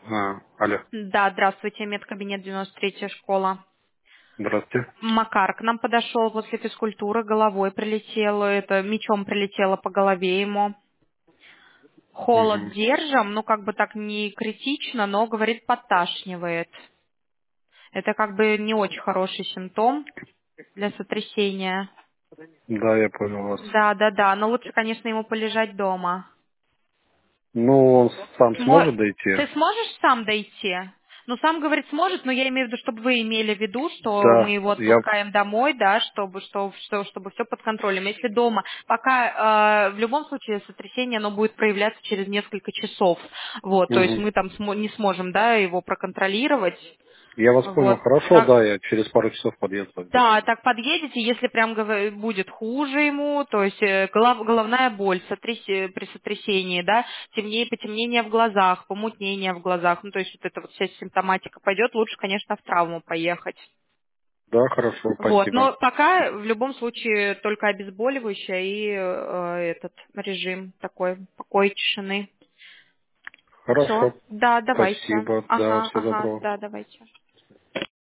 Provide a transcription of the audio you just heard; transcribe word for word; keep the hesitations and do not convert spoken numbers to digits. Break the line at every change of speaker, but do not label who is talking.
А, алло,
Да, здравствуйте, медкабинет девяносто третья школа.
здравствуйте.
Макар к нам подошел после физкультуры, головой прилетело, это мечом прилетело по голове ему. Холод
Мгм.
держим, ну как бы так не критично, но, говорит, подташнивает. Это как бы не очень хороший симптом для сотрясения.
Да, я понял вас.
Да, да, да, но лучше, конечно, ему полежать дома.
Ну, он сам
Смо-
сможет дойти?
Ты сможешь сам дойти? Ну, сам говорит, сможет, но я имею в виду, чтобы вы имели в виду, что мы
Да,
его
я...
отпускаем домой, да, чтобы, что, что- чтобы все под контролем. Если дома, пока э, в любом случае сотрясение, оно будет проявляться через несколько часов, вот, то есть
Мгм.
мы там смо- не сможем, да, его проконтролировать,
Я вас понял.
вот.
Хорошо,
Так,
да, я через пару часов подъеду тогда.
да, так подъедете, если прям гов- будет хуже ему, то есть э, голов- головная боль сотряс- э, при сотрясении, да, темнее, потемнение в глазах, помутнение в глазах, ну то есть вот эта вот вся симптоматика пойдет, лучше, конечно, в травму поехать.
Да, хорошо,
Вот,
спасибо.
но пока в любом случае только обезболивающее и э, этот режим такой покой, тишины. Все,
Хорошо,
да, давайте.
спасибо. Да,
Ага,
всего
ага,
доброго.
да, давайте.